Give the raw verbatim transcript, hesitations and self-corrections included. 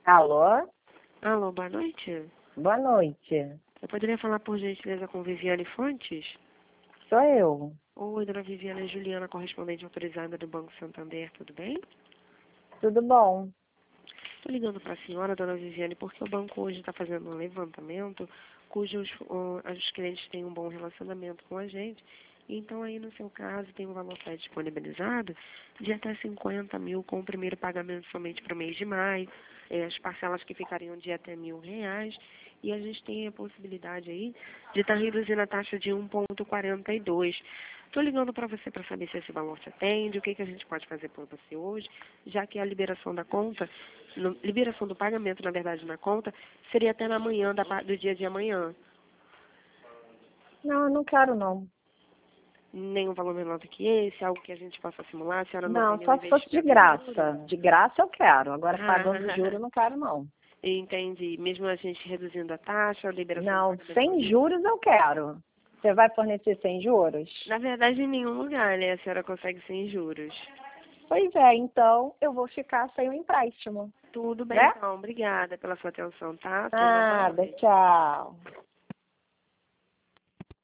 Alô? Alô, boa noite. Boa noite. Eu poderia falar por gentileza com Viviane Fontes? Sou eu. Oi, dona Viviane, é Juliana, correspondente autorizada do Banco Santander, tudo bem? Tudo bom? Estou ligando para a senhora, dona Viviane, porque o banco hoje está fazendo um levantamento cujos uh, os clientes têm um bom relacionamento com a gente. Então, aí, no seu caso, tem um valor pré disponibilizado de até cinquenta mil com o primeiro pagamento somente para o mês de maio, eh, as parcelas que ficariam de até mil reais, e a gente tem a possibilidade aí de estar reduzindo a taxa de um vírgula quarenta e dois. Estou ligando para você para saber se esse valor te atende, o que, que a gente pode fazer por você hoje, já que a liberação da conta, no, liberação do pagamento, na verdade, na conta, seria até na manhã da, pa- do dia de amanhã. Não, eu não quero não. Nenhum valor menor do que esse, algo que a gente possa simular, a senhora não Não, tem nenhum só se fosse de investimento em juros? graça. De graça eu quero. Agora pagando Ah, juros eu não quero não. entendi. Mesmo a gente reduzindo a taxa, a liberação do Não, pagamento sem somente? juros eu quero. Você vai fornecer sem juros? Na verdade, em nenhum lugar, né? A senhora consegue sem juros. Pois é, então eu vou ficar sem o empréstimo, Tudo bem, né? então. Obrigada pela sua atenção, tá? Tenha uma boa Nada, noite. tchau.